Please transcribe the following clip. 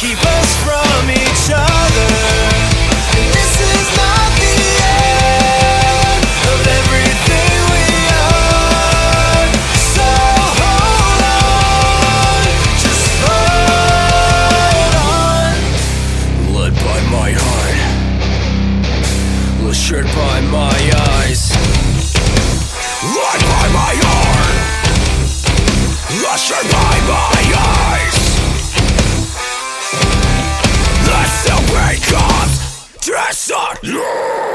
keep us from each other. And this is not the end of everything we are. So hold on, just hold on. Led by my heart, assured by my eyes. Led by my heart, assured by my eyes. The silver comes to sun.